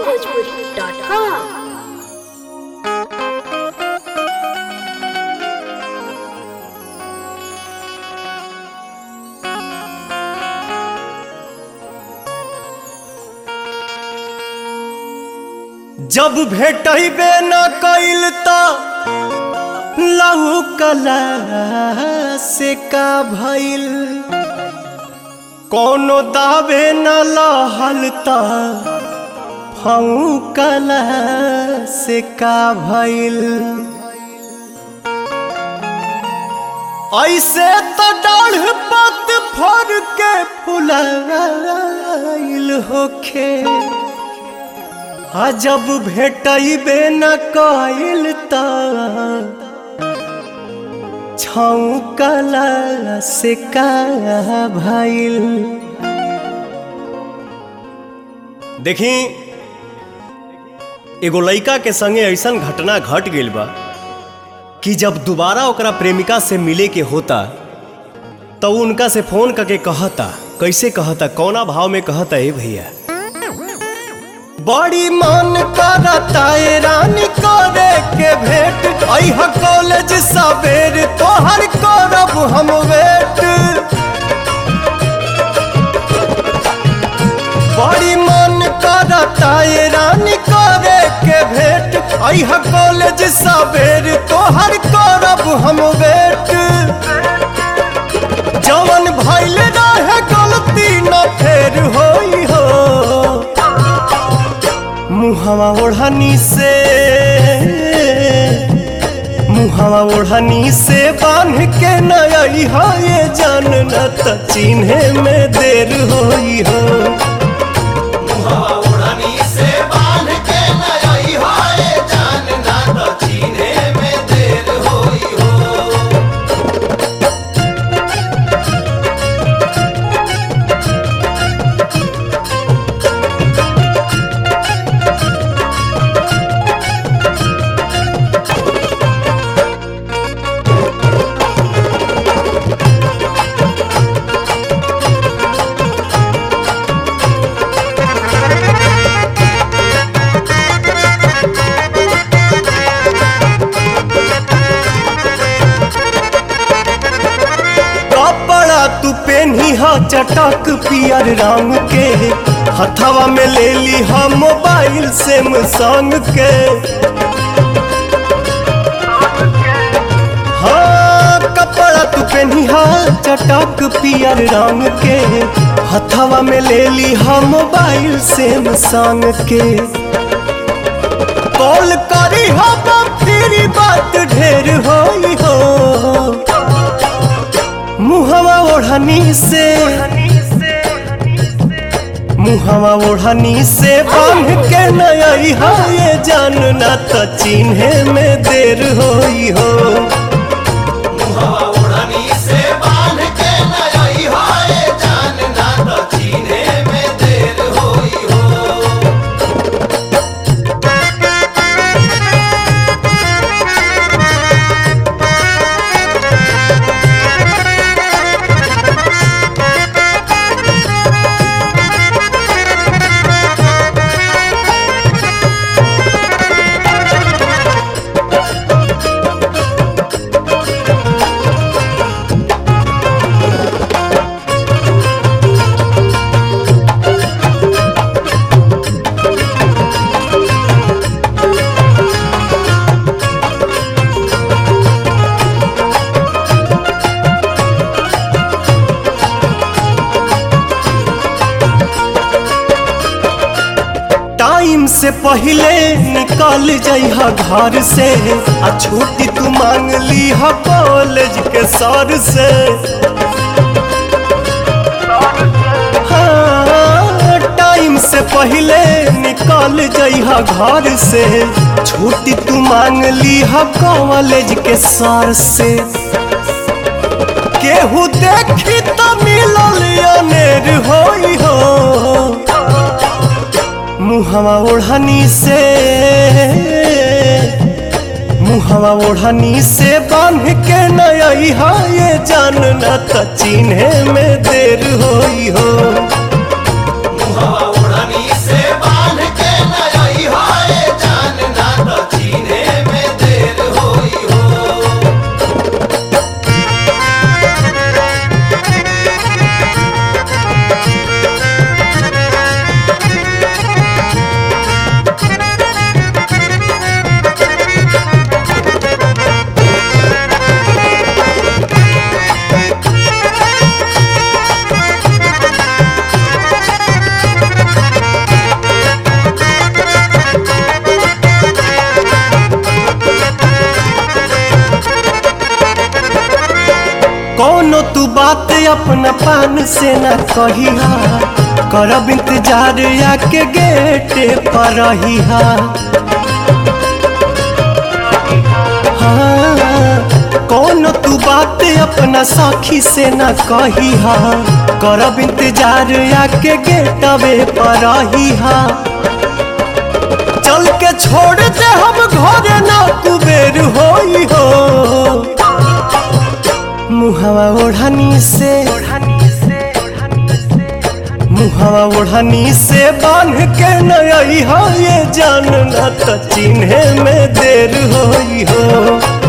onlinebhojpuri.com। जब भेटबे न कइल त लहुकला से का भइल, कोनो दावे न लहल त फौकला से का भइल। ऐसे त डाढ़ पत फर के फुलाइल होखे, जब भेटबे न कइल त छौकला से का भइल। देखी एगो लइका के संगे ऐसन घटना घट गइल बा कि जब दोबारा ओकरा प्रेमिका से मिले के होता तो उनका से फोन करके कहता, कैसे कहता, कौना भाव में कहता, ए भैया बड़ी मन करता ए रानी करे के भेंट, अइहा कॉलेज सवेर तोहर करब हम वेट। बड़ी मन करता ए रानी करे के भेंट, अइहा कॉलेज सवेर तोहर करब हम वेट। जवन भइल रहे गलती न फेर होई हो, मुहवा ओढ़नी से बांध के न अइहा ये जान, न त चिन्हे में देर होई हो। मुहवा ओढ़नी से बांध के न अइहा ये जान, न त चिन्हे में देर होई हो। तू पेन्ही हा चटक पियर रंग के, हथवा में ले ली हा मोबाइल सैमसंग के। हाँ कपड़ा तू पेन्ही हा चटक पियर रंग के, हथवा में ले ली हा मोबाइल सैमसंग के। कॉल करी हा तेरी बात ढेर होई हो, मुहवा ओढ़नी से बांध के न अइहा ये जान, न त चिन्हे में देर होई हो। मुहवा ओढ़नी से बांध के न अइहा ये जान, न त चिन्हे में देर होई हो। टाइम से पहले निकल जइहा घर से, आ छुट्टी तू मांग लीहा कॉलेज के सर से। हाँ टाइम से पहले निकल जइहा घर से, छुट्टी तू मांग लीहा कॉलेज के सर से। केहू देखी तो मिलल अनेर होई हो, मुहवा ओढ़नी से बांध के न अइहा ये जान, न त चिन्हे में देर होई हो। मुहवा ओढ़नी से बांध के न अपना पान से न कहिहा, करब इंतजार आके गेटे पर रहिहा। हाँ, कौन तू बात अपना सखी से न कहिहा, करब इंतजार आके गेटवे पर रहिहा। चल के छोड़ दे हम घरे ना कुबेर होई हो, मुहावा ओढ़नी से बांध के नई हो ये जानना तो चिन्हे में देर होई हो।